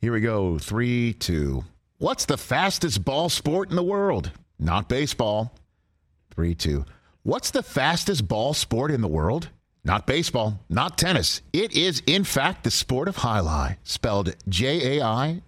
Here we go. 3, 2. What's the fastest ball sport in the world? Not baseball. 3, 2. What's the fastest ball sport in the world? Not baseball, not tennis. It is, in fact, the sport of jai-alai, spelled Jaialai.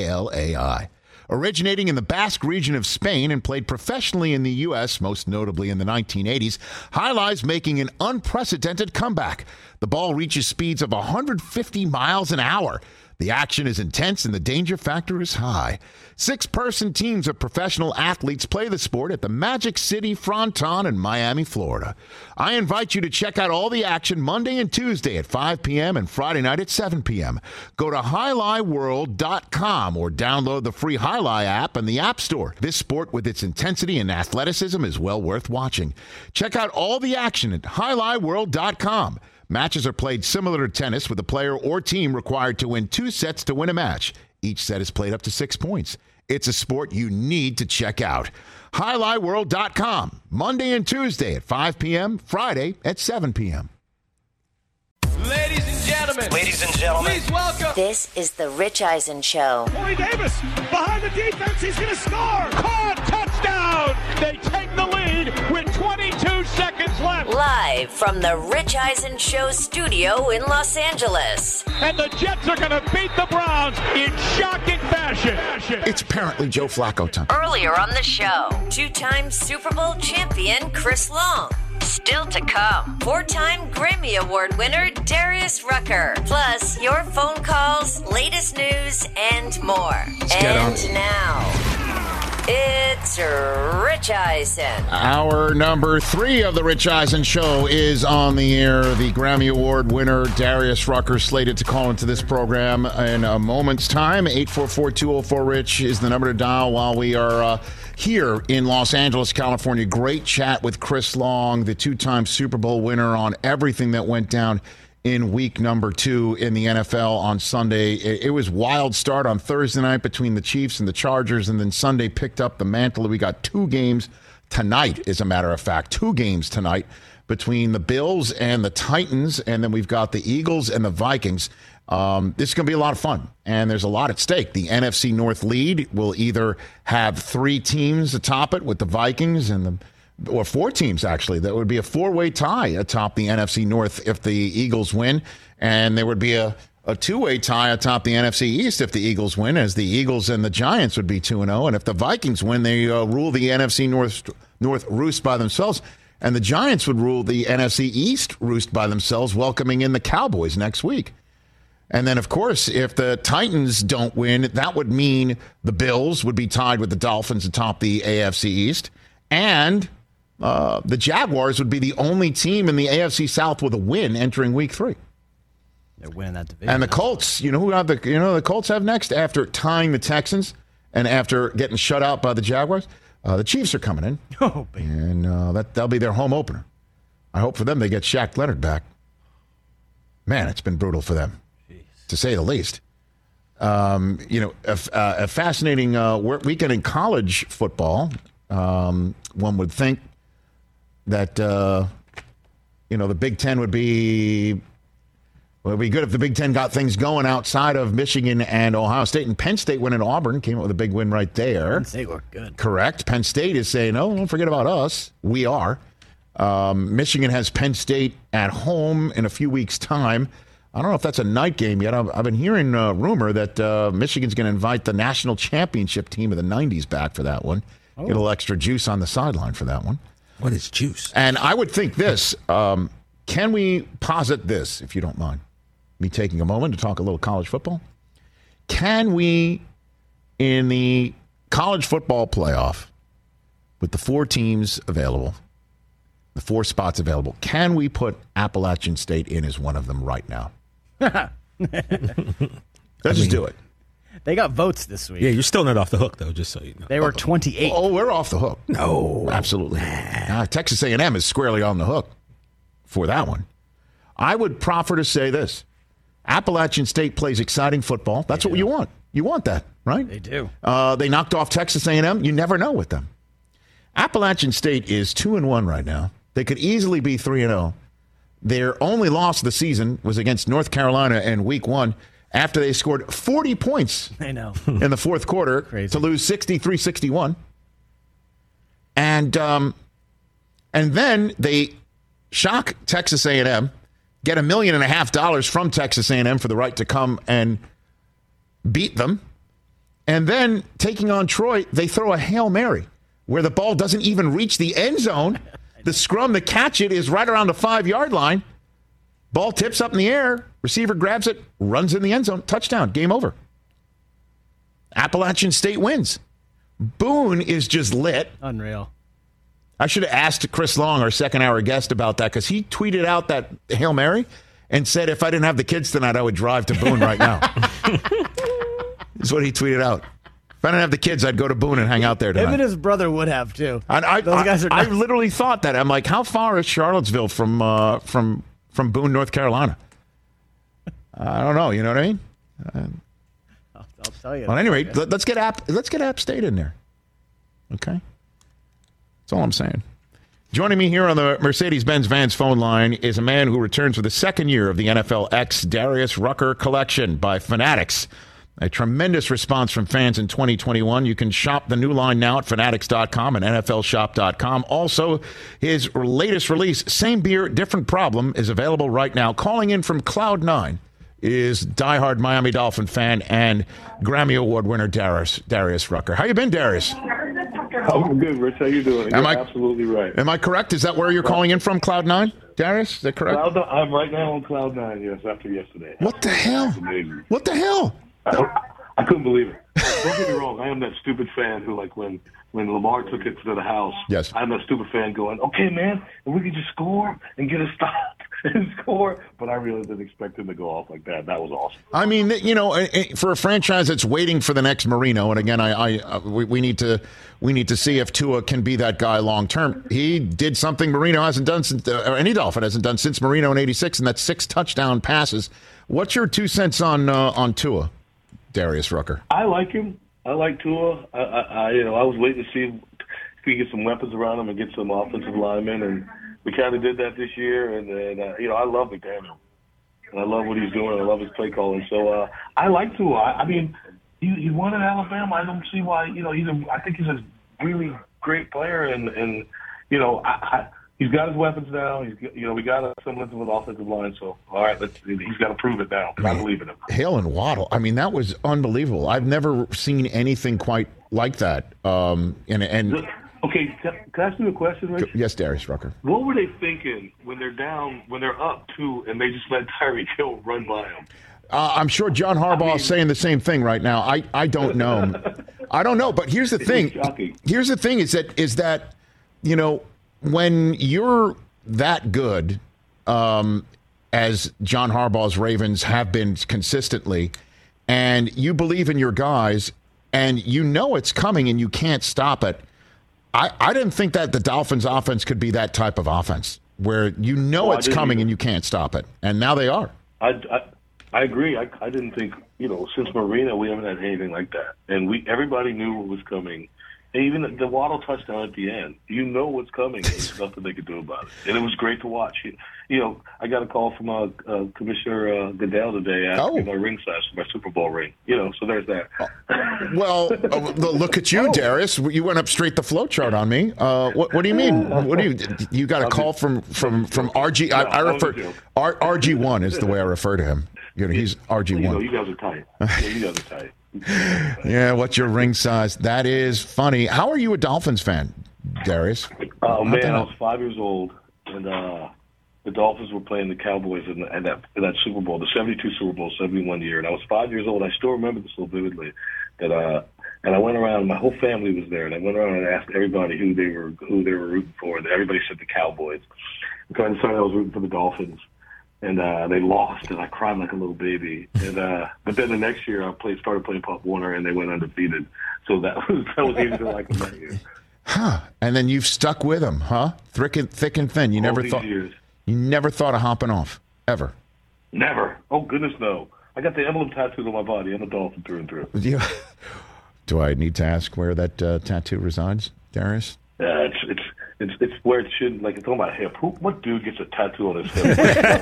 Originating in the Basque region of Spain and played professionally in the U.S., most notably in the 1980s, jai-alai's making an unprecedented comeback. The ball reaches speeds of 150 miles an hour. The action is intense and the danger factor is high. 6-person teams of professional athletes play the sport at the Magic City Fronton in Miami, Florida. I invite you to check out all the action Monday and Tuesday at 5 p.m. and Friday night at 7 p.m. Go to JaiAlaiWorld.com or download the free jai-alai app in the App Store. This sport with its intensity and athleticism is well worth watching. Check out all the action at JaiAlaiWorld.com. Matches are played similar to tennis, with a player or team required to win 2 sets to win a match. Each set is played up to 6 points. It's a sport you need to check out. JaiAlaiWorld.com, Monday and Tuesday at 5 p.m., Friday at 7 p.m. Ladies and gentlemen, please welcome. This is the Rich Eisen Show. Corey Davis behind the defense. He's going to score. Caught, touchdown. They take the lead with 22 seconds left. Live from the Rich Eisen Show studio in Los Angeles. And the Jets are going to beat the Browns in shocking fashion. It's apparently Joe Flacco time. Earlier on the show, 2-time Super Bowl champion Chris Long. Still to come, 4-time Grammy Award winner Darius Rucker. Plus, your phone calls, latest news, and more. And now, it's Rich Eisen. Hour number 3 of the Rich Eisen Show is on the air. The Grammy Award winner Darius Rucker slated to call into this program in a moment's time. 844-204-RICH is the number to dial while we are here in Los Angeles, California. Great chat with Chris Long, the 2-time Super Bowl winner, on everything that went down in week number 2 in the NFL on Sunday. It was wild start on Thursday night between the Chiefs and the Chargers, and then Sunday picked up the mantle. We got 2 games tonight, as a matter of fact. 2 games tonight between the Bills and the Titans, and then we've got the Eagles and the Vikings. This is going to be a lot of fun, and there's a lot at stake. The NFC North lead will either have 3 teams atop it with the Vikings or 4 teams, actually. That would be a 4-way tie atop the NFC North if the Eagles win, and there would be a 2-way tie atop the NFC East if the Eagles win, as the Eagles and the Giants would be 2-0, and if the Vikings win, they rule the NFC North roost by themselves, and the Giants would rule the NFC East roost by themselves, welcoming in the Cowboys next week. And then, of course, if the Titans don't win, that would mean the Bills would be tied with the Dolphins atop the AFC East. And the Jaguars would be the only team in the AFC South with a win entering week 3. They're winning that division. And the Colts, the Colts have next after tying the Texans and after getting shut out by the Jaguars. The Chiefs are coming in. Oh, baby. And that'll be their home opener. I hope for them they get Shaq Leonard back. Man, it's been brutal for them, to say the least. A fascinating weekend in college football. One would think that the Big Ten would be good if the Big Ten got things going outside of Michigan and Ohio State. And Penn State went in Auburn, came up with a big win right there. Penn State looked good. Correct. Penn State is saying, no, don't forget about us. We are. Michigan has Penn State at home in a few weeks' time. I don't know if that's a night game yet. I've been hearing rumor that Michigan's going to invite the national championship team of the 90s back for that one. Get a little extra juice on the sideline for that one. What is juice? And I would think this. Can we posit this, if you don't mind me taking a moment to talk a little college football? Can we, in the college football playoff, with the 4 teams available, the 4 spots available, can we put Appalachian State in as one of them right now? Let's just do it. They got votes this week. Yeah, you're still not off the hook, though, just so you know. They were 28. Oh, we're off the hook. No. Absolutely. Texas A&M is squarely on the hook for that one. I would proffer to say this. Appalachian State plays exciting football. That's what you want. You want that, right? They do. They knocked off Texas A&M. You never know with them. Appalachian State is 2-1 right now. They could easily be 3-0. Their only loss of the season was against North Carolina in week 1. after they scored 40 points I know. in the fourth quarter Crazy. to lose 63-61. And then they shock Texas A&M, get $1.5 million from Texas A&M for the right to come and beat them. And then taking on Troy, they throw a Hail Mary where the ball doesn't even reach the end zone. The scrum to catch it is right around the 5-yard line. Ball tips up in the air. Receiver grabs it, runs in the end zone. Touchdown. Game over. Appalachian State wins. Boone is just lit. Unreal. I should have asked Chris Long, our second-hour guest, about that because he tweeted out that Hail Mary and said if I didn't have the kids tonight, I would drive to Boone right now. That's what he tweeted out. If I didn't have the kids, I'd go to Boone and hang out there tonight. Him and his brother would have, too. I Those guys are I nuts. literally thought that. I'm like, how far is Charlottesville from Boone, North Carolina? I don't know. You know what I mean? I'll tell you. Well, anyway, let's get App State in there. Okay? That's all I'm saying. Joining me here on the Mercedes-Benz Vans phone line is a man who returns for the second year of the NFL X Darius Rucker collection by Fanatics. A tremendous response from fans in 2021. You can shop the new line now at fanatics.com and nflshop.com. Also, his latest release, Same Beer, Different Problem, is available right now. Calling in from Cloud 9 is diehard Miami Dolphin fan and Grammy Award winner Darius Rucker. How you been, Darius? I'm good, Rich. How you doing? You're absolutely right. Am I correct? Is that where you're calling in from, Cloud 9? Darius, is that correct? I'm right now on Cloud 9, yes, after yesterday. What the hell? It's amazing. What the hell? I couldn't believe it. Don't get me wrong. I am that stupid fan who, like, when Lamar took it to the house, yes. I'm that stupid fan going, okay, man, and we could just score and get a stop and score. But I really didn't expect him to go off like that. That was awesome. I mean, you know, for a franchise that's waiting for the next Marino, and again, we need to see if Tua can be that guy long term. He did something Marino hasn't done since, or any Dolphin hasn't done since Marino in '86, and that's 6 touchdown passes. What's your 2 cents on Tua, Darius Rucker? I like him. I like Tua. I was waiting to see if we get some weapons around him and get some offensive linemen, and we kind of did that this year. And then, I love McDaniel, and I love what he's doing. I love his play calling. So I like Tua. I mean, he won at Alabama. I don't see why. I think he's a really great player, and he's got his weapons now. We got a semblance of an offensive line. So all right, he's got to prove it now. I believe in him. Hale and Waddle. I mean, that was unbelievable. I've never seen anything quite like that. Okay, can I ask you a question, Rich? Yes, Darius Rucker. What were they thinking when they're up 2, and they just let Tyreek Hill run by them? I'm sure John Harbaugh is saying the same thing right now. I don't know. I don't know. But here's the thing. Here's the thing is that when you're that good, as John Harbaugh's Ravens have been consistently, and you believe in your guys, and you know it's coming and you can't stop it, I didn't think that the Dolphins' offense could be that type of offense where it's coming and you can't stop it. And now they are. I agree. I didn't think, since Marino, we haven't had anything like that. And everybody knew what was coming. And even the Waddle touchdown at the end, what's coming. There's nothing they could do about it. And it was great to watch. I got a call from Commissioner Goodell today asking my ring size for my Super Bowl ring. So there's that. Well, look at you, Darius. You went up straight the flow chart on me. What do you mean? You got a call from RG? I refer RG1 is the way I refer to him. He's RG1. You guys are tight. Yeah, you guys are tight. Yeah, what's your ring size? That is funny. How are you a Dolphins fan, Darius? Oh, man, I was 5 years old, and the Dolphins were playing the Cowboys in that Super Bowl, the 72 Super Bowl, 71 year. And I was 5 years old. I still remember this so vividly. And I went around, my whole family was there, and I went around and asked everybody who they were rooting for, and everybody said the Cowboys. So I decided I was rooting for the Dolphins. And they lost, and I cried like a little baby. And but then the next year, I started playing Pop Warner, and they went undefeated. So that was easy to like them that year. Huh? And then you've stuck with them, huh? Thick and thin. You never thought of hopping off ever. Never. Oh goodness, no. I got the emblem tattooed on my body. I'm a Dolphin through and through. Do I need to ask where that tattoo resides, Darius? It's It's where it shouldn't. Like, it's on my hip. What dude gets a tattoo on his hip?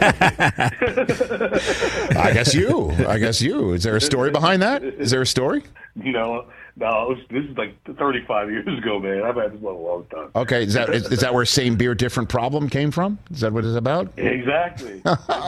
I guess you. Is there a story behind that? Is there a story? No, this is like 35 years ago, man. I've had this one a long time. Okay, is that where same beer, different problem came from? Is that what it's about? Exactly.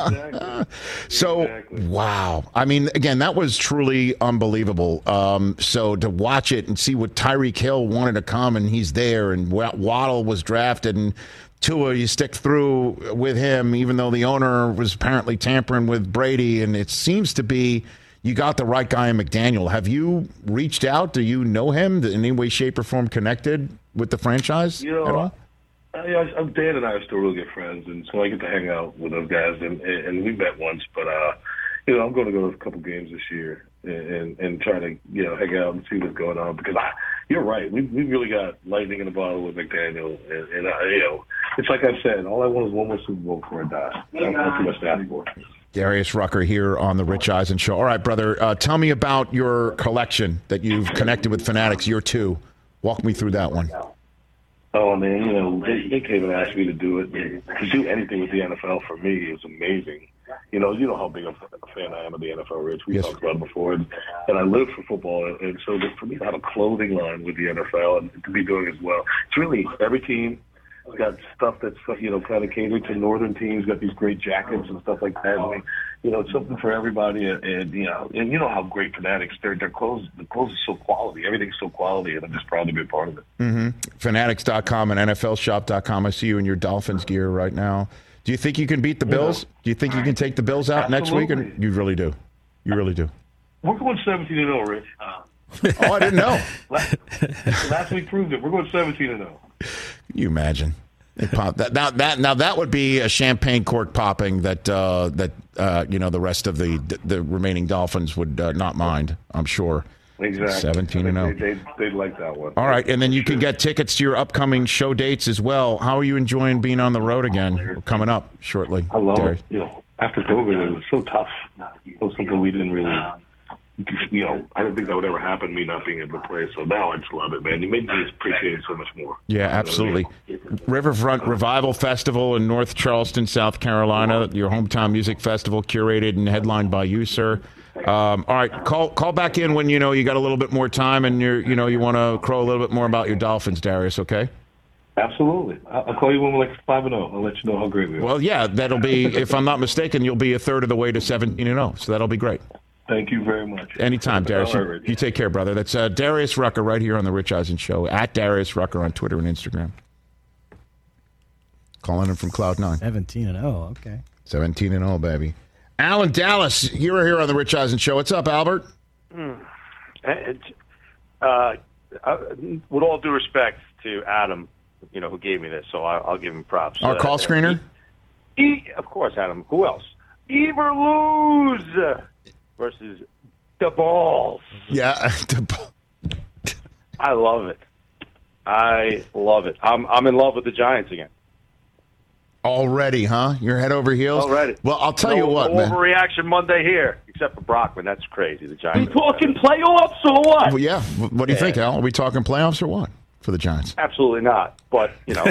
So, Exactly. wow. I mean, again, that was truly unbelievable. So to watch it and see what Tyreek Hill wanted to come, and he's there, and Waddle was drafted, and Tua, you stick through with him, even though the owner was apparently tampering with Brady, and it seems to be you got the right guy in McDaniel. Have you reached out? Do you know him? In any way, shape, or form connected with the franchise at all? Dan and I are still really good friends, and so I get to hang out with those guys, and we met once. But I'm going to go to a couple games this year and try to hang out and see what's going on, because you're right. We really got lightning in the bottle with McDaniel, and it's like I said, all I want is one more Super Bowl before I die. That's not too much to ask for. Darius Rucker here on the Rich Eisen Show. All right, brother, tell me about your collection that you've connected with Fanatics, year 2. Walk me through that one. Oh, man, they came and asked me to do it. To do anything with the NFL, for me, is amazing. You know how big a fan I am of the NFL, Rich. We talked about it before. And I live for football. And so for me to have a clothing line with the NFL and to be doing it as well, it's really every team got stuff that's, kind of catered to northern teams, got these great jackets and stuff like that. I mean, it's something for everybody. And you know how great Fanatics, their clothes, the clothes are so quality. Everything's so quality, and I'm just proud to be a part of it. Mm-hmm. Fanatics.com and NFLshop.com. I see you in your Dolphins gear right now. Do you think you can beat the Bills? Do you think you can take the Bills out next week? And you really do. You really do. We're going 17-0, Rich. Oh, I didn't know. Last week proved it. We're going 17-0. Can you imagine? Now that would be a champagne cork popping that the rest of the remaining Dolphins would not mind, I'm sure. Exactly. 17-0. They'd like that one. All right, and then you can get tickets to your upcoming show dates as well. How are you enjoying being on the road again? Coming up shortly. I love it. After COVID, it was so tough. It was something we didn't really. I didn't think that would ever happen, me not being able to play. So now I just love it, man. You made me appreciate it so much more. Yeah, absolutely. Riverfront Revival Festival in North Charleston, South Carolina, your hometown music festival, curated and headlined by you, sir. All right, call back in when you got a little bit more time and you want to crow a little bit more about your Dolphins, Darius. Okay. Absolutely. I'll call you when we're like 5-0. I'll let you know how great we are. Well, yeah, that'll be, if I'm not mistaken, you'll be a third of the way to 17-0. So that'll be great. Thank you very much. Anytime, Darius. You take care, brother. That's Darius Rucker right here on the Rich Eisen Show, at Darius Rucker on Twitter and Instagram. Calling him from Cloud9. 17-0, okay. 17-0, baby. Alan Dallas, you're here on the Rich Eisen Show. What's up, Albert? With all due respect to Adam, who gave me this, so I'll give him props. Our call screener? Of course, Adam. Who else? Eberluz versus the Balls. Yeah. I love it. I'm in love with the Giants again. Already, huh? You're head over heels? Already. Well, I'll tell you what, man. Overreaction Monday here, except for Brockman. That's crazy. The Giants. You talking playoffs or what? Well, yeah. What do you think, Al? Are we talking playoffs or what for the Giants? Absolutely not. But,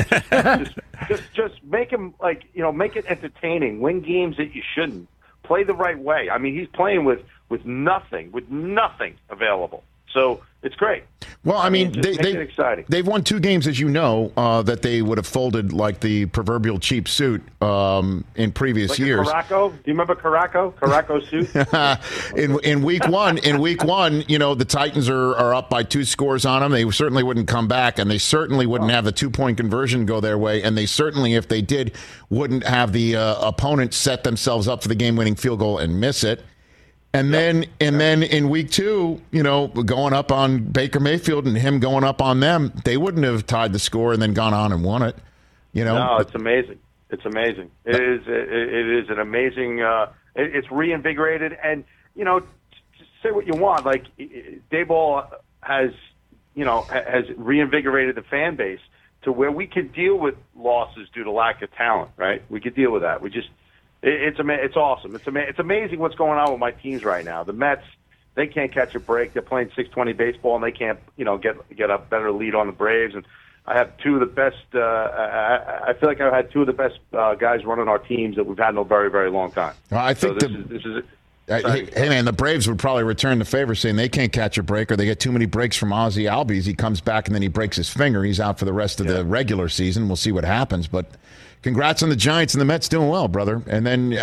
just make him, make it entertaining. Win games that you shouldn't. Play the right way. I mean, he's playing with nothing available. So it's great. Well, I mean, exciting. They've won 2 games, as you know, that they would have folded like the proverbial cheap suit in previous years. Caraco? Do you remember Caraco? Caraco suit? in week one, the Titans are up by 2 scores on them. They certainly wouldn't come back, and they certainly wouldn't have the 2-point conversion go their way. And they certainly, if they did, wouldn't have the opponent set themselves up for the game-winning field goal and miss it. And then in week 2, going up on Baker Mayfield and him going up on them, they wouldn't have tied the score and then gone on and won it. No, it's amazing. It's amazing. It is an amazing. It's reinvigorated, and say what you want. Like Daboll has reinvigorated the fan base to where we could deal with losses due to lack of talent. Right? We could deal with that. It's awesome. It's amazing what's going on with my teams right now. The Mets, they can't catch a break. They're playing 620 baseball, and they can't, get a better lead on the Braves. And I have two of the best. I feel like I've had two of the best guys running our teams that we've had in a very, very long time. Well, I think this is hey, man, the Braves would probably return the favor saying they can't catch a break or they get too many breaks from Ozzie Albies. He comes back and then he breaks his finger. He's out for the rest of the regular season. We'll see what happens. But congrats on the Giants and the Mets doing well, brother. And then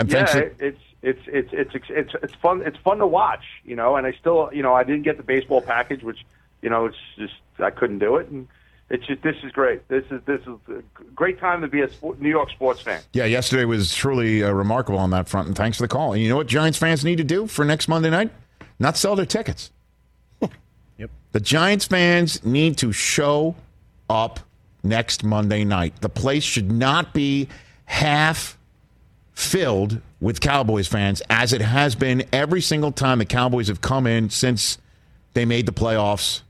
it's fun. It's fun to watch, and I still, I didn't get the baseball package, which, it's just I couldn't do it. And this is great. This is a great time to be a New York sports fan. Yeah, yesterday was truly remarkable on that front, and thanks for the call. And you know what Giants fans need to do for next Monday night? Not sell their tickets. Yep. The Giants fans need to show up next Monday night. The place should not be half filled with Cowboys fans, as it has been every single time the Cowboys have come in since they made the playoffs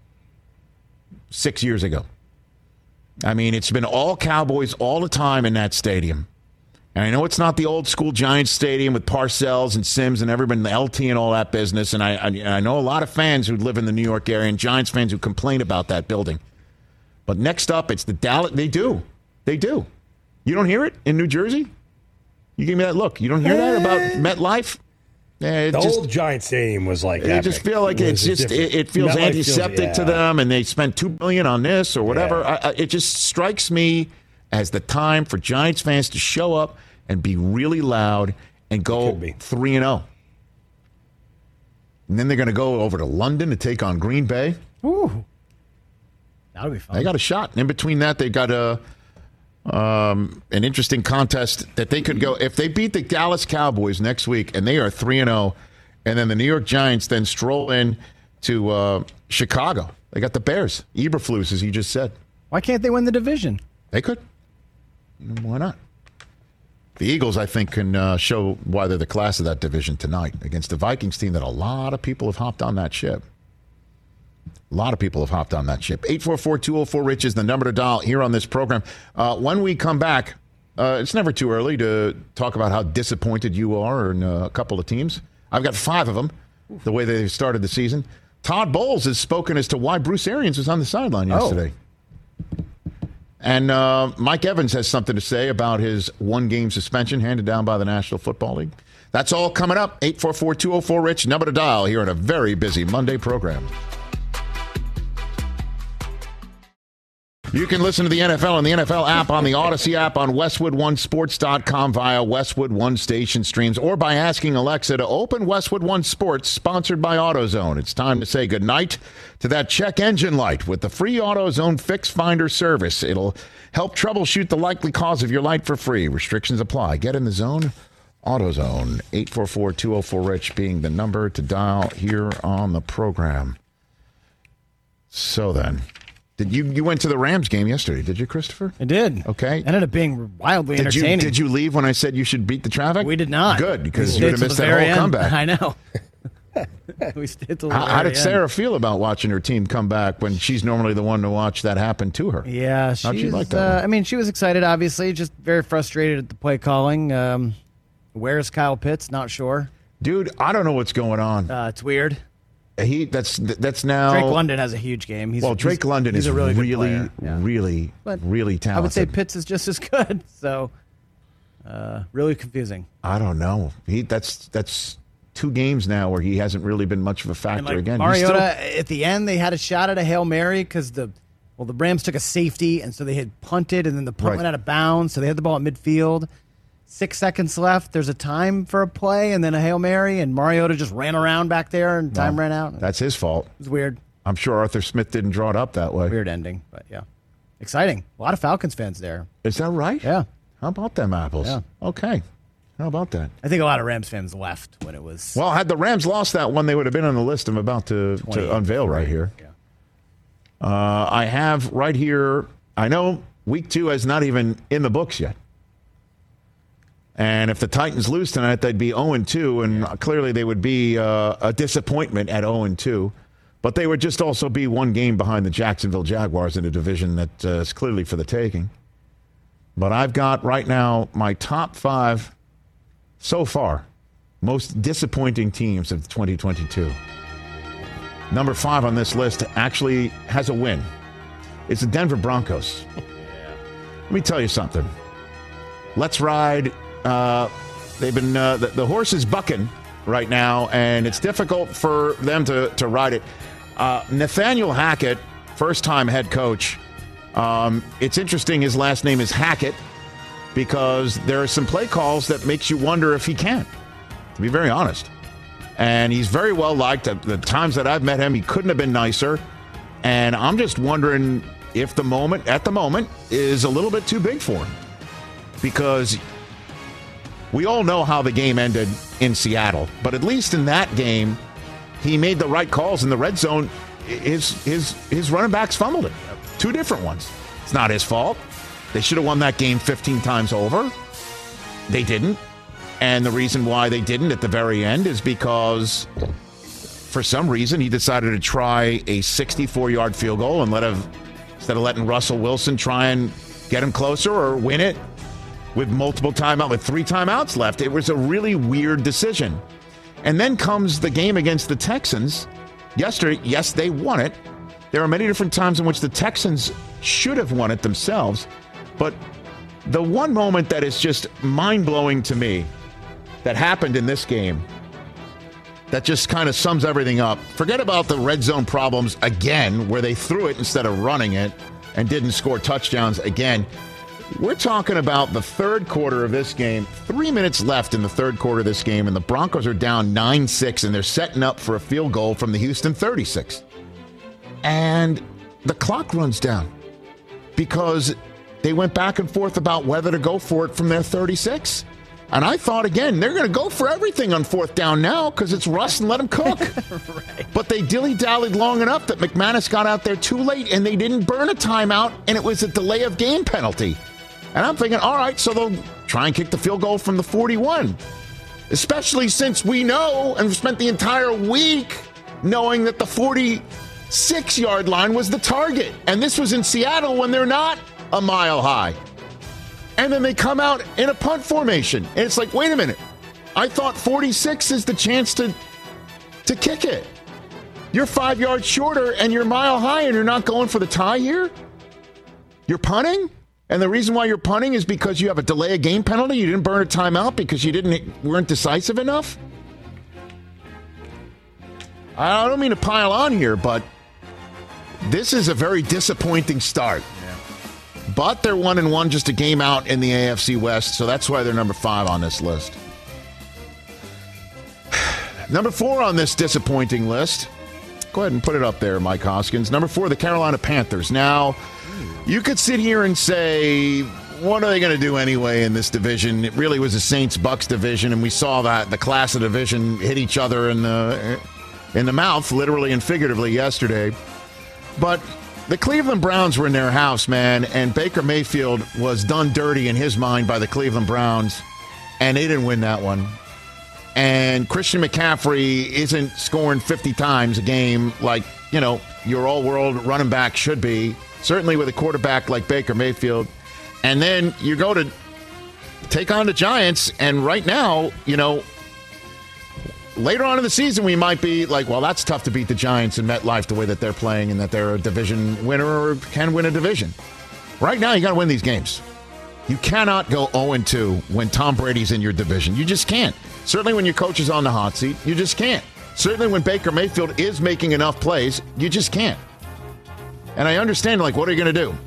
6 years ago. I mean, it's been all Cowboys all the time in that stadium. And I know it's not the old school Giants stadium with Parcells and Sims and everybody, the LT and all that business. And I know a lot of fans who live in the New York area and Giants fans who complain about that building. But next up, it's the Dallas. They do. You don't hear it in New Jersey? You give me that look. You don't hear that about MetLife? The old Giant Stadium was like I just feel like it feels antiseptic to them, and they spent $2 billion on this or whatever. Yeah. It just strikes me as the time for Giants fans to show up and be really loud and go 3-0. And then they're going to go over to London to take on Green Bay. Ooh, that'll be fun. They got a shot. In between that, they got an interesting contest that they could go if they beat the Dallas Cowboys next week and they are 3-0, and then the New York Giants then stroll in to Chicago. They got the Bears, Eberflus, as you just said. Why can't they win the division? They could. Why not? The Eagles, I think, can show why they're the class of that division tonight against the Vikings team that a lot of people have hopped on that ship. A lot of people have hopped on that ship. 844-204-RICH is the number to dial here on this program. When we come back, it's never too early to talk about how disappointed you are in a couple of teams. I've got 5 of them, the way they started the season. Todd Bowles has spoken as to why Bruce Arians was on the sideline yesterday. And Mike Evans has something to say about his one-game suspension handed down by the National Football League. That's all coming up. 844-204-RICH, number to dial here on a very busy Monday program. You can listen to the NFL on the NFL app, on the Odyssey app, on WestwoodOneSports.com via Westwood One station streams, or by asking Alexa to open Westwood One Sports, sponsored by AutoZone. It's time to say goodnight to that check engine light with the free AutoZone Fix Finder service. It'll help troubleshoot the likely cause of your light for free. Restrictions apply. Get in the zone. AutoZone. 844-204-RICH being the number to dial here on the program. So then... You went to the Rams game yesterday, did you, Christopher? I did. Okay. Ended up being wildly entertaining. Did you leave when I said you should beat the traffic? We did not. Good, because you would have missed that whole comeback. I know. We stayed till the How did very Sarah end. feel about watching her team come back when she's normally the one to watch that happen to her? Yeah, How'd she like that? I mean, she was excited, obviously, just very frustrated at the play calling. Where's Kyle Pitts? Not sure. Dude, I don't know what's going on. It's weird. That's now. Drake London has a huge game. Drake London is a really good really, player. really talented. I would say Pitts is just as good. So, really confusing. I don't know. That's 2 games now where he hasn't really been much of a factor again. Mariota, at the end, they had a shot at a Hail Mary because the Rams took a safety, and so they had punted, and then the punt went out of bounds, so they had the ball at midfield. 6 seconds left. There's a time for a play and then a Hail Mary, and Mariota just ran around back there and time ran out. That's his fault. It was weird. I'm sure Arthur Smith didn't draw it up that way. Weird ending, but yeah. Exciting. A lot of Falcons fans there. Is that right? Yeah. How about them apples? Yeah. Okay. How about that? I think a lot of Rams fans left when it was... Well, had the Rams lost that one, they would have been on the list I'm about to unveil right here. Yeah. I have right here, I know week 2 is not even in the books yet. And if the Titans lose tonight, they'd be 0-2, and clearly they would be a disappointment at 0-2. But they would just also be 1 game behind the Jacksonville Jaguars in a division that is clearly for the taking. But I've got right now my top 5 so far most disappointing teams of 2022. Number 5 on this list actually has a win. is the Denver Broncos. Let me tell you something. Let's ride. They've been the horse is bucking right now, and it's difficult for them to ride it. Nathaniel Hackett, first-time head coach. It's interesting his last name is Hackett because there are some play calls that makes you wonder if he can, to be very honest. And he's very well liked. At the times that I've met him, he couldn't have been nicer. And I'm just wondering if at the moment, is a little bit too big for him. Because we all know how the game ended in Seattle. But at least in that game, he made the right calls in the red zone. His running backs fumbled it. 2 different ones. It's not his fault. They should have won that game 15 times over. They didn't. And the reason why they didn't at the very end is because for some reason he decided to try a 64-yard field goal instead of letting Russell Wilson try and get him closer or win it with multiple timeouts, with 3 timeouts left. It was a really weird decision. And then comes the game against the Texans yesterday. Yes, they won it. There are many different times in which the Texans should have won it themselves. But the one moment that is just mind-blowing to me that happened in this game that just kind of sums everything up. Forget about the red zone problems again, where they threw it instead of running it and didn't score touchdowns again. We're talking about the third quarter of this game. 3 minutes left in the third quarter of this game, and the Broncos are down 9-6, and they're setting up for a field goal from the Houston 36. And the clock runs down because they went back and forth about whether to go for it from their 36. And I thought, again, they're going to go for everything on fourth down now because it's Russ and let him cook. Right. But they dilly-dallied long enough that McManus got out there too late, and they didn't burn a timeout, and it was a delay of game penalty. And I'm thinking, all right, so they'll try and kick the field goal from the 41. Especially since we know and spent the entire week knowing that the 46-yard line was the target. And this was in Seattle when they're not a mile high. And then they come out in a punt formation. And it's like, wait a minute. I thought 46 is the chance to kick it. You're 5 yards shorter and you're mile high and you're not going for the tie here? You're punting? And the reason why you're punting is because you have a delay of game penalty? You didn't burn a timeout because you weren't decisive enough? I don't mean to pile on here, but this is a very disappointing start. But they're 1-1, just a game out in the AFC West, so that's why they're number 5 on this list. Number 4 on this disappointing list. Go ahead and put it up there, Mike Hoskins. Number 4, the Carolina Panthers. Now, you could sit here and say, what are they going to do anyway in this division? It really was a Saints-Bucks division, and we saw that the class of division hit each other in the mouth, literally and figuratively, yesterday. But the Cleveland Browns were in their house, man, and Baker Mayfield was done dirty in his mind by the Cleveland Browns, and they didn't win that one. And Christian McCaffrey isn't scoring 50 times a game like, your all-world running back should be, certainly with a quarterback like Baker Mayfield. And then you go to take on the Giants, and right now, later on in the season, we might be like, well, that's tough to beat the Giants in MetLife the way that they're playing and that they're a division winner or can win a division. Right now, you got to win these games. You cannot go 0-2 when Tom Brady's in your division. You just can't. Certainly when your coach is on the hot seat, you just can't. Certainly when Baker Mayfield is making enough plays, you just can't. And I understand, what are you going to do?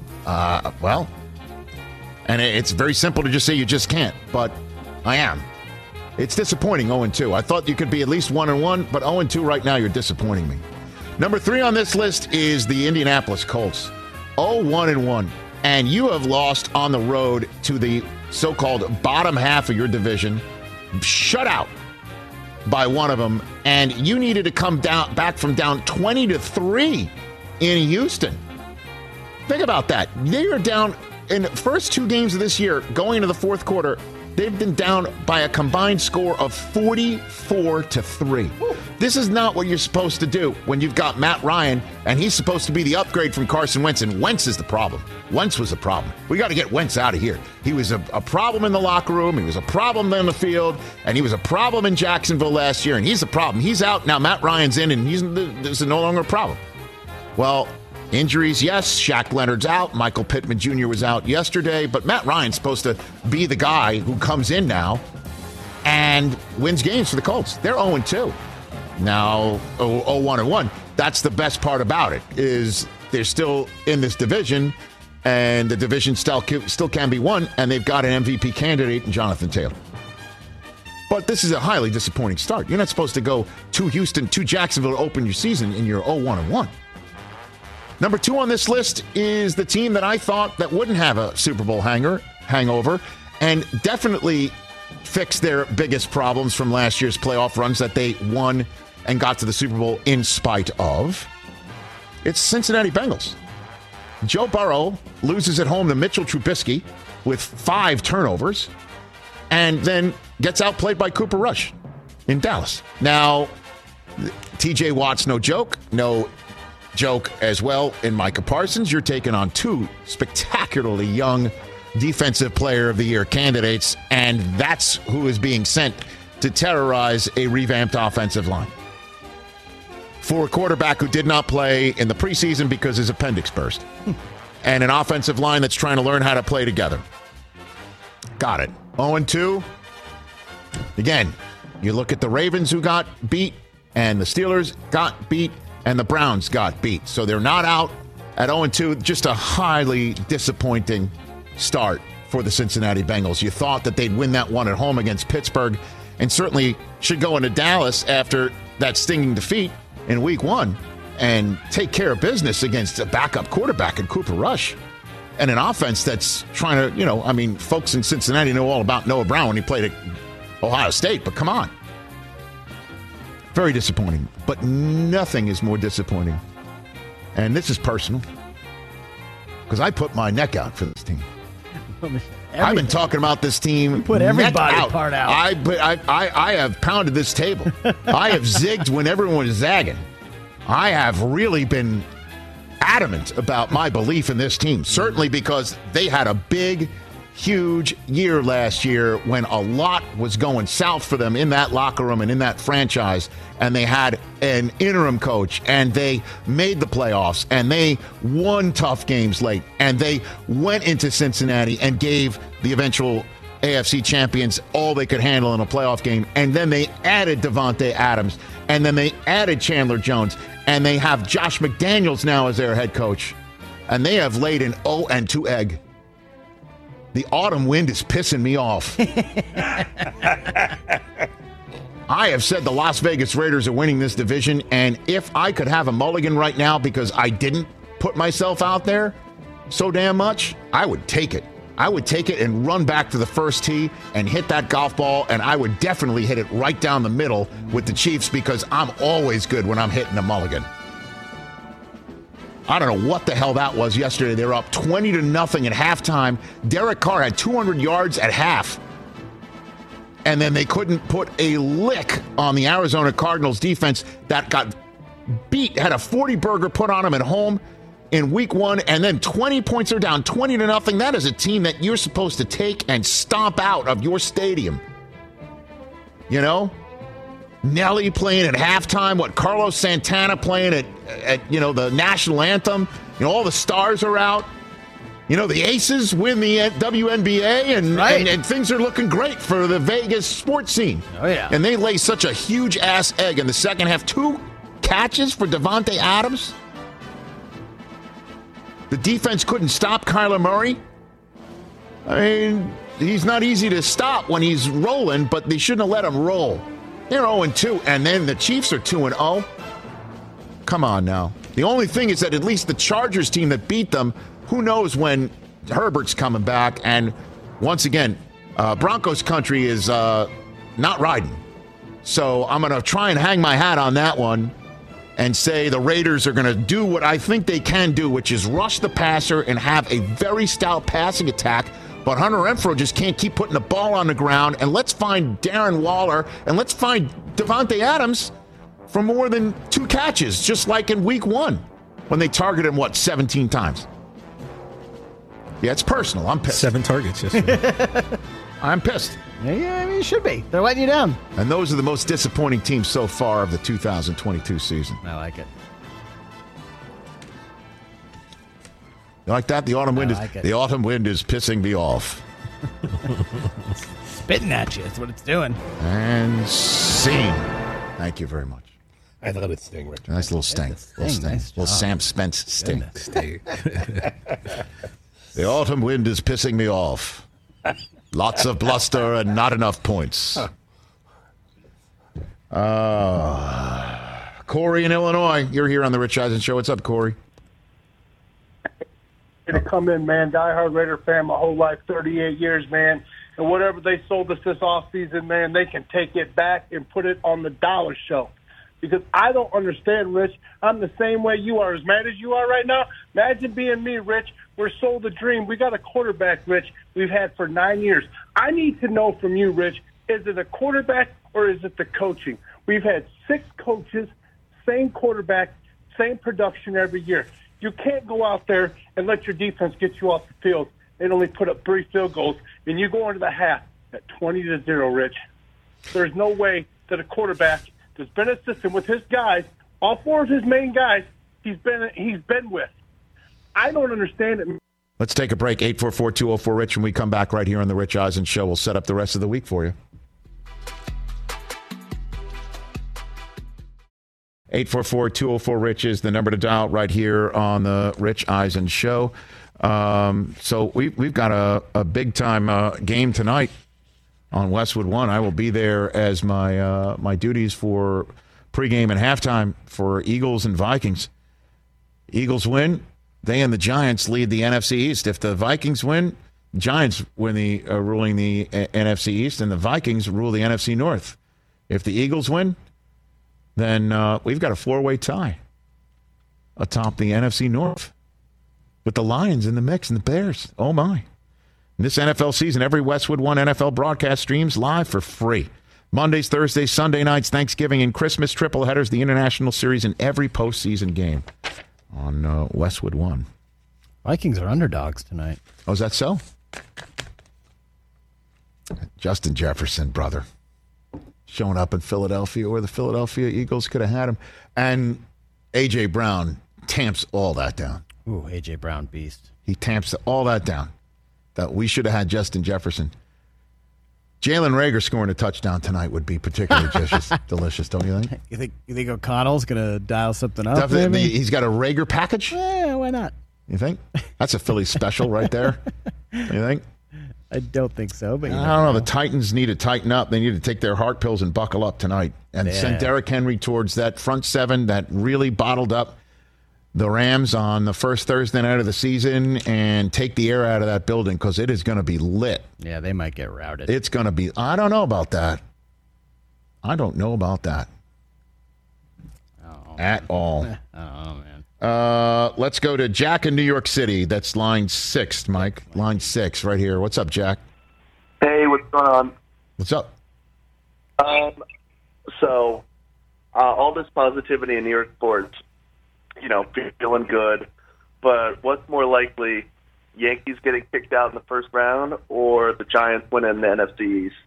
And it's very simple to just say you just can't, but I am. It's disappointing, 0-2. I thought you could be at least 1-1, but 0-2 right now, you're disappointing me. Number 3 on this list is the Indianapolis Colts. 0-1-1. And you have lost on the road to the so-called bottom half of your division, shut out by one of them, and you needed to come back from down 20-3 in Houston. Think about that. They are down in the first 2 games of this year, going into the fourth quarter. They've been down by a combined score of 44-3. This is not what you're supposed to do when you've got Matt Ryan, and he's supposed to be the upgrade from Carson Wentz, and Wentz is the problem. Wentz was a problem. We got to get Wentz out of here. He was a problem in the locker room. He was a problem on the field, and he was a problem in Jacksonville last year, and he's a problem. He's out. Now Matt Ryan's in, and this is no longer a problem. Well, Injuries, yes. Shaq Leonard's out. Michael Pittman Jr. was out yesterday. But Matt Ryan's supposed to be the guy who comes in now and wins games for the Colts. They're 0-2. Now, 0-1-1. That's the best part about it, is they're still in this division, and the division still can be won, and they've got an MVP candidate in Jonathan Taylor. But this is a highly disappointing start. You're not supposed to go to Houston, to Jacksonville to open your season, and you're 0-1-1. Number 2 on this list is the team that I thought that wouldn't have a Super Bowl hangover, and definitely fix their biggest problems from last year's playoff runs that they won and got to the Super Bowl in spite of. It's Cincinnati Bengals. Joe Burrow loses at home to Mitchell Trubisky with 5 turnovers and then gets outplayed by Cooper Rush in Dallas. Now, TJ Watt's no joke as well in Micah Parsons. You're taking on 2 spectacularly young Defensive Player of the Year candidates, and that's who is being sent to terrorize a revamped offensive line. For a quarterback who did not play in the preseason because his appendix burst. And an offensive line that's trying to learn how to play together. Got it. 0-2. Again, you look at the Ravens who got beat, and the Steelers got beat, and the Browns got beat. So they're not out at 0-2. Just a highly disappointing start for the Cincinnati Bengals. You thought that they'd win that one at home against Pittsburgh, and certainly should go into Dallas after that stinging defeat in week 1 and take care of business against a backup quarterback in Cooper Rush and an offense that's trying to, folks in Cincinnati know all about Noah Brown when he played at Ohio State, but come on. Very disappointing, but nothing is more disappointing. And this is personal because I put my neck out for this team. I've been talking about this team. You put everybody part out. I have pounded this table. I have zigged when everyone is zagging. I have really been adamant about my belief in this team, certainly because they had a big, huge year last year when a lot was going south for them in that locker room and in that franchise, and they had an interim coach, and they made the playoffs, and they won tough games late, and they went into Cincinnati and gave the eventual AFC champions all they could handle in a playoff game, and then they added Davante Adams, and then they added Chandler Jones, and they have Josh McDaniels now as their head coach, and they have laid an 0-2 egg. The autumn wind is pissing me off. I have said the Las Vegas Raiders are winning this division, and if I could have a mulligan right now because I didn't put myself out there so damn much, I would take it. I would take it and run back to the first tee and hit that golf ball, and I would definitely hit it right down the middle with the Chiefs because I'm always good when I'm hitting a mulligan. I don't know what the hell that was yesterday. They were up 20-0 at halftime. Derek Carr had 200 yards at half. And then they couldn't put a lick on the Arizona Cardinals defense that got beat, had a 40-burger put on them at home in week 1, and then 20 points are down, 20-0. That is a team that you're supposed to take and stomp out of your stadium. You know? Nelly playing at halftime, Carlos Santana playing at the national anthem. All the stars are out. The Aces win the WNBA, and things are looking great for the Vegas sports scene. Oh, yeah. And they lay such a huge-ass egg in the second half. 2 catches for Davante Adams. The defense couldn't stop Kyler Murray. I mean, he's not easy to stop when he's rolling, but they shouldn't have let him roll. They're 0-2, and then the Chiefs are 2-0. Come on now. The only thing is that at least the Chargers team that beat them, who knows when Herbert's coming back. And once again, Broncos country is not riding. So I'm going to try and hang my hat on that one and say the Raiders are going to do what I think they can do, which is rush the passer and have a very stout passing attack. But Hunter Renfrow just can't keep putting the ball on the ground. And let's find Darren Waller and let's find Davante Adams for more than 2 catches, just like in week 1 when they targeted him, 17 times. Yeah, it's personal. I'm pissed. 7 targets yesterday. I'm pissed. Yeah, you should be. They're letting you down. And those are the most disappointing teams so far of the 2022 season. I like it. You like that? The autumn wind like it. the autumn wind is pissing me off. Spitting at you. That's what it's doing. And scene. Thank you very much. I let it sting, Richard. Nice little sting. Nice Little job. Sam Spence sting. Sting. The autumn wind is pissing me off. Lots of bluster and not enough points. Corey in Illinois, you're here on the Rich Eisen Show. What's up, Corey? To come in, man. Diehard Raider fan my whole life, 38 years, man. And whatever they sold us this offseason, man, they can take it back and put it on the dollar shelf. Because I don't understand, Rich. I'm the same way you are. As mad as you are right now, imagine being me, Rich. We're sold a dream. We got a quarterback, Rich, we've had for 9 years. I need to know from you, Rich, is it a quarterback or is it the coaching? We've had 6 coaches, same quarterback, same production every year. You can't go out there and let your defense get you off the field and only put up 3 field goals, and you go into the half at 20-0, Rich. There's no way that a quarterback that's been a system with his guys, all 4 of his main guys, he's been with. I don't understand it. Let's take a break. 844-204-RICH. When we come back right here on the Rich Eisen Show, we'll set up the rest of the week for you. 844-204-RICH is the number to dial right here on the Rich Eisen Show. So we've got a big-time game tonight on Westwood One. I will be there as my duties for pregame and halftime for Eagles and Vikings. Eagles win. They and the Giants lead the NFC East. If the Vikings win, Giants win ruling the NFC East, and the Vikings rule the NFC North. If the Eagles win, then we've got a 4-way tie atop the NFC North with the Lions in the mix and the Bears. Oh, my. This NFL season, every Westwood One NFL broadcast streams live for free. Mondays, Thursdays, Sunday nights, Thanksgiving, and Christmas triple headers, the International Series, and every postseason game on Westwood One. Vikings are underdogs tonight. Oh, is that so? Justin Jefferson, brother, showing up in Philadelphia where the Philadelphia Eagles could have had him. And A.J. Brown tamps all that down. Ooh, A.J. Brown beast. He tamps all that down. That we should have had Justin Jefferson. Jalen Reagor scoring a touchdown tonight would be particularly delicious, don't you think? You think O'Connell's going to dial something up? Definitely. He's got a Reagor package? Yeah, why not? You think? That's a Philly special right there. You think? I don't think so. But I don't know. The Titans need to tighten up. They need to take their heart pills and buckle up tonight and send Derrick Henry towards that front seven that really bottled up the Rams on the first Thursday night of the season and take the air out of that building because it is going to be lit. Yeah, they might get routed. It's going to be. I don't know about that. I don't know about that at all. Oh, man. Let's go to Jack in New York City. That's line 6, Mike. Line 6 right here. What's up, Jack? Hey, what's going on? What's up? So, all this positivity in New York sports, feeling good. But what's more likely, Yankees getting kicked out in the first round or the Giants winning the NFC East?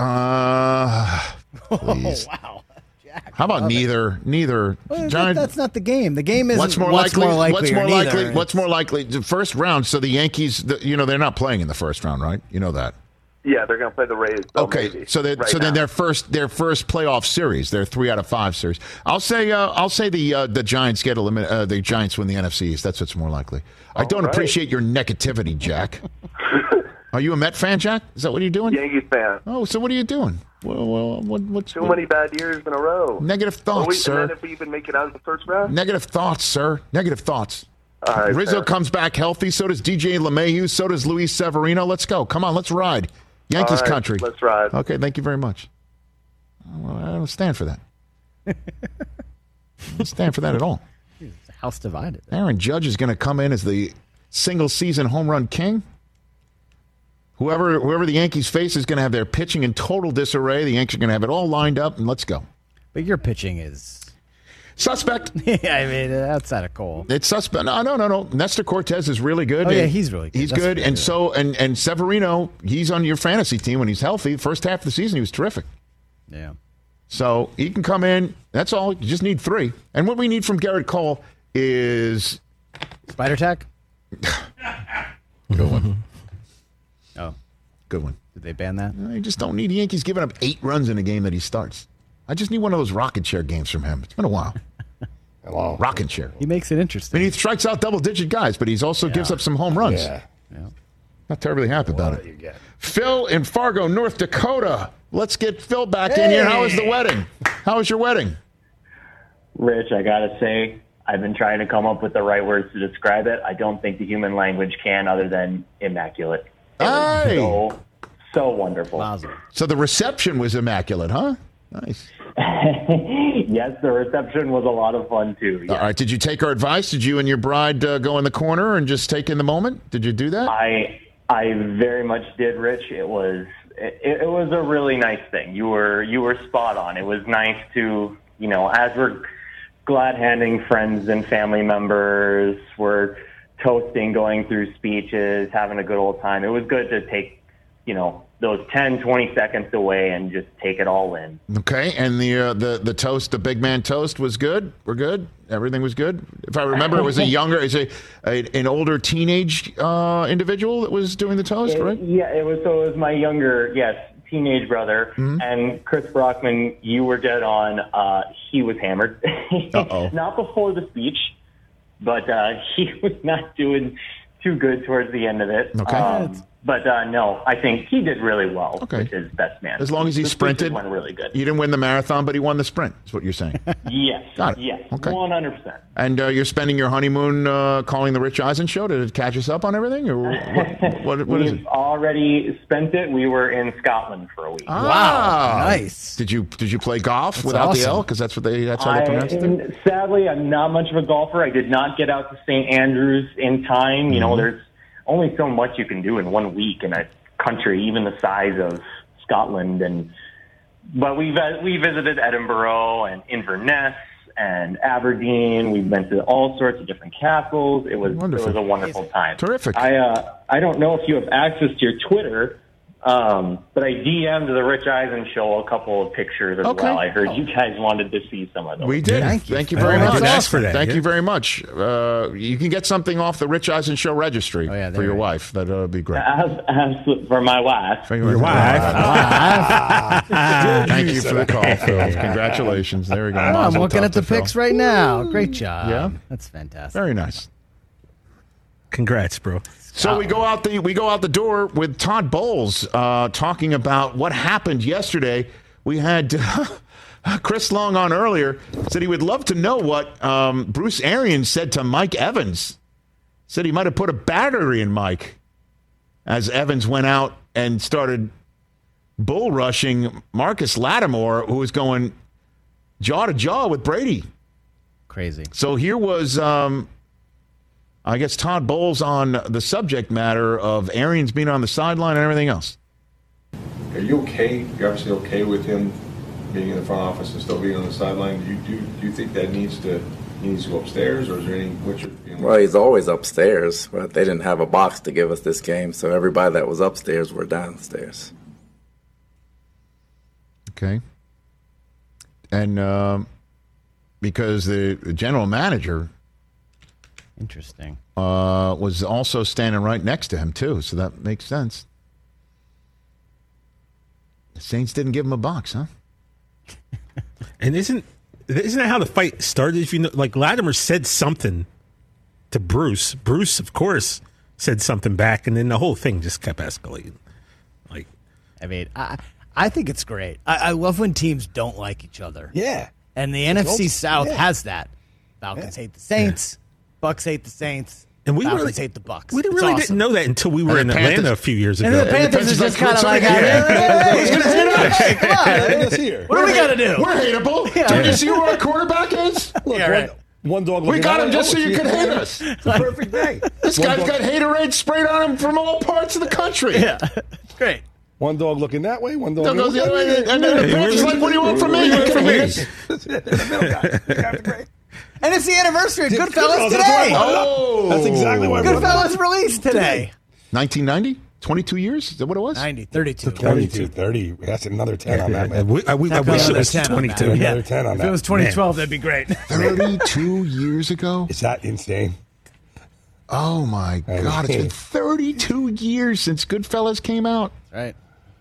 Please. Oh, wow. Jack, how about neither? Well, Giants, that's not the game. The game is what's more likely. What's more likely? The first round. So the Yankees, they're not playing in the first round, right? You know that. Yeah, they're going to play the Rays. Okay, maybe, so then their first playoff series, their 3 out of 5 series. I'll say the Giants get eliminated. The Giants win the NFC East. That's what's more likely. I don't appreciate your negativity, Jack. Are you a Met fan, Jack? Is that what you're doing? Yankees fan. Oh, so what are you doing? What's too many bad years in a row? Negative thoughts, sir. And then if we even make it out of the first round? Negative thoughts, sir. Negative thoughts. All right, Rizzo comes back healthy. So does DJ LeMahieu. So does Luis Severino. Let's go. Come on, let's ride. Yankees country. Let's ride. Okay, thank you very much. Well, I don't stand for that. I don't stand for that at all. House divided. Aaron Judge is going to come in as the single-season home run king. Whoever the Yankees face is going to have their pitching in total disarray. The Yankees are going to have it all lined up, and let's go. But your pitching is... suspect. Yeah, I mean, outside of Cole. It's suspect. No. Nestor Cortez is really good. Oh, yeah, he's really good. He's good. And so, and Severino, he's on your fantasy team when he's healthy. First half of the season, he was terrific. Yeah. So he can come in. That's all. You just need 3. And what we need from Garrett Cole is... Spider Tack? Good one. Oh, good one. Did they ban that? I just don't need Yankees giving up 8 runs in a game that he starts. I just need one of those rocket chair games from him. It's been a while. Hello. Rocking chair. He makes it interesting. He strikes out double-digit guys, but he's also gives up some home runs. Yeah. Not terribly happy about it. Phil in Fargo, North Dakota. Let's get Phil back in here. How was the wedding? How was your wedding? Rich, I got to say, I've been trying to come up with the right words to describe it. I don't think the human language can other than immaculate. It was so wonderful. So the reception was immaculate, huh? Nice. Yes, the reception was a lot of fun, too. Yes. All right. Did you take our advice? Did you and your bride go in the corner and just take in the moment? Did you do that? I very much did, Rich. It was a really nice thing. You were spot on. It was nice to, as we're glad handing friends and family members, we're toasting, going through speeches, having a good old time. It was good to take, those 10, 20 seconds away and just take it all in. Okay, and the toast, the big man toast was good? We're good? Everything was good? If I remember, it was an older teenage individual that was doing the toast, right? Yeah, it was my younger, teenage brother. Mm-hmm. And Chris Brockman, you were dead on. He was hammered. Not before the speech, but he was not doing too good towards the end of it. Okay. But no, I think he did really well with his best man. As long as he sprinted. Went really good. He didn't win the marathon, but he won the sprint, is what you're saying. Yes. Got it. Yes. Okay. 100%. And you're spending your honeymoon calling the Rich Eisen Show to catch us up on everything? Or what is it? We've already spent it. We were in Scotland for a week. Wow. Nice. Did you play golf without the L? Because that's how they pronounce it? Sadly, I'm not much of a golfer. I did not get out to St. Andrews in time. Mm-hmm. There's only so much you can do in 1 week in a country, even the size of Scotland. But we visited Edinburgh and Inverness and Aberdeen. We went to all sorts of different castles. It was a wonderful time. Terrific. I don't know if you have access to your Twitter, but I DM'd the Rich Eisen Show a couple of pictures as well. I heard you guys wanted to see some of those. We did. Thank you very much. Thank you very much. You can get something off the Rich Eisen Show registry for your wife. That would be great. For my wife. For your wife. Thank you for the call, Phil. Congratulations. There we go. I'm looking at the pics right now. Great job. Yeah? That's fantastic. Very nice. Congrats, bro. So we go out the door with Todd Bowles talking about what happened yesterday. We had Chris Long on earlier, said he would love to know what Bruce Arians said to Mike Evans. Said he might have put a battery in Mike as Evans went out and started bull rushing Marcus Lattimore, who was going jaw to jaw with Brady. Crazy. So here was I guess Todd Bowles on the subject matter of Arians being on the sideline and everything else. Are you okay? You're obviously okay with him being in the front office and still being on the sideline. Do you think that needs to go upstairs, or is there any? What's your feeling? Well, he's always upstairs, but they didn't have a box to give us this game, so everybody that was upstairs were downstairs. Okay. And because the general manager. Interesting. Was also standing right next to him, too, so that makes sense. The Saints didn't give him a box, huh? And isn't that how the fight started? If you know, like Latimer said something to Bruce. Bruce, of course, said something back, and then the whole thing just kept escalating. I think it's great. I love when teams don't like each other. Yeah. And the NFC South has that. Falcons hate the Saints. Bucks hate the Saints. And we Falcons hate the Bucks. We didn't know that until we were in Atlanta a few years ago. And the Panthers is just kind of like, hey, come on. What do we got to do? We're hateable. Yeah. Don't you see who our quarterback is? Look, one dog. We got him just so you could hate us. It's a perfect day. This guy's got haterade sprayed on him from all parts of the country. Yeah, great. One dog looking that way, one dog goes the other way. And then the Panthers like, what do you want from me? You from me. That's great. And it's the anniversary of Goodfellas today. That's exactly why. Goodfellas released today. 1990? 22 years? Is that what it was? 32. 30. That's another 10 on that, man. I wish it was 22. Another 10 on that. If it was 2012, that'd be great. 32 years ago? Is that insane? Oh, my God. It's been 32 years since Goodfellas came out. Right.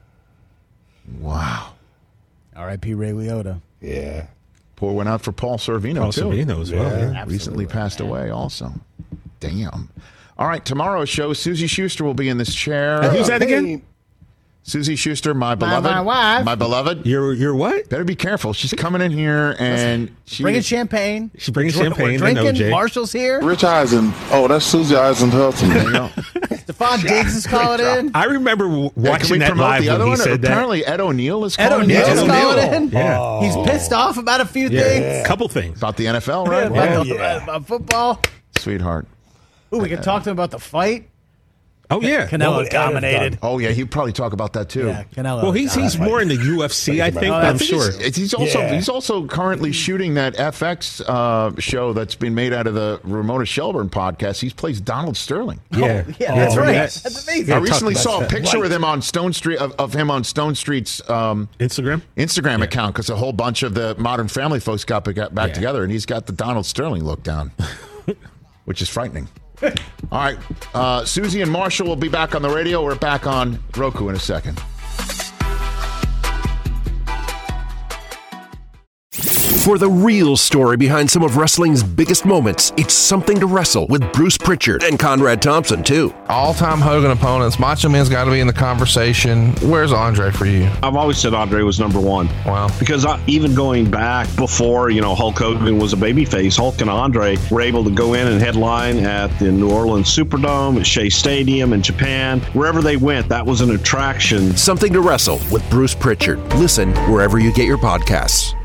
Wow. R.I.P. Ray Liotta. Yeah. Poor went out for Paul Sorvino, Paul too. Sorvino as well. Yeah. Recently passed away also. Damn. All right, tomorrow's show, Susie Schuster will be in this chair. And who's that again? Susie Schuster, my beloved. My wife. My beloved. You're what? Better be careful. She's coming in here and Bringing champagne. She's bringing We're champagne. drinking. OJ. Marshall's here. Rich Eisen. Oh, that's Susie Eisenhuth. There you go. Stephon Diggs is calling in. I remember Can watching we that promote live the when other he one? said that. Apparently, Ed O'Neill is Ed calling O'Neill's in. calling in. Yeah. He's pissed off about a few things. Couple things. About the NFL, right? About football. Sweetheart. Ooh, we can talk to him about the fight. Oh, yeah. Canelo dominated. Oh, yeah, he'd probably talk about that, too. Yeah, Canelo. Well, he's more in the UFC, I think, I'm sure. He's also currently shooting that FX show that's been made out of the Ramona Shelburne podcast. He plays Donald Sterling. Yeah. Yeah, that's right. That's amazing. I recently saw a picture with him on Stone Street of him on Stone Street's Instagram account because a whole bunch of the Modern Family folks got back together, and he's got the Donald Sterling look down, which is frightening. All right, Susie and Marshall will be back on the radio. We're back on Roku in a second. For the real story behind some of wrestling's biggest moments, it's Something to Wrestle with Bruce Pritchard and Conrad Thompson, too. All-time Hogan opponents. Macho Man's got to be in the conversation. Where's Andre for you? I've always said Andre was number one. Wow. Because even going back before, Hulk Hogan was a babyface, Hulk and Andre were able to go in and headline at the New Orleans Superdome, at Shea Stadium in Japan. Wherever they went, that was an attraction. Something to Wrestle with Bruce Pritchard. Listen wherever you get your podcasts.